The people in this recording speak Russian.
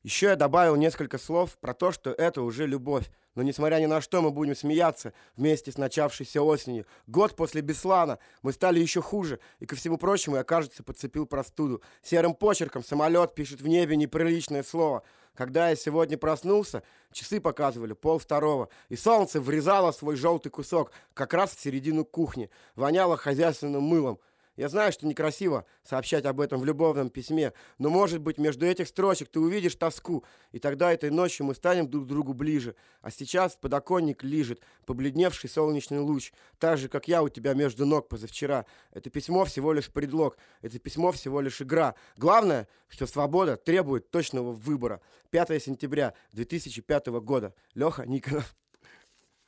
Еще я добавил несколько слов про то, что это уже любовь. Но несмотря ни на что, мы будем смеяться вместе с начавшейся осенью. Год после Беслана мы стали еще хуже. И, ко всему прочему, я, кажется, подцепил простуду. Серым почерком самолет пишет в небе неприличное слово. Когда я сегодня проснулся, часы показывали 1:30, и солнце врезало свой желтый кусок как раз в середину кухни. Воняло хозяйственным мылом. Я знаю, что некрасиво сообщать об этом в любовном письме, но, может быть, между этих строчек ты увидишь тоску, и тогда этой ночью мы станем друг к другу ближе. А сейчас подоконник лижет побледневший солнечный луч, так же, как я у тебя между ног позавчера. Это письмо всего лишь предлог, это письмо всего лишь игра. Главное, что свобода требует точного выбора. 5 сентября 2005 года. Леха Никонов.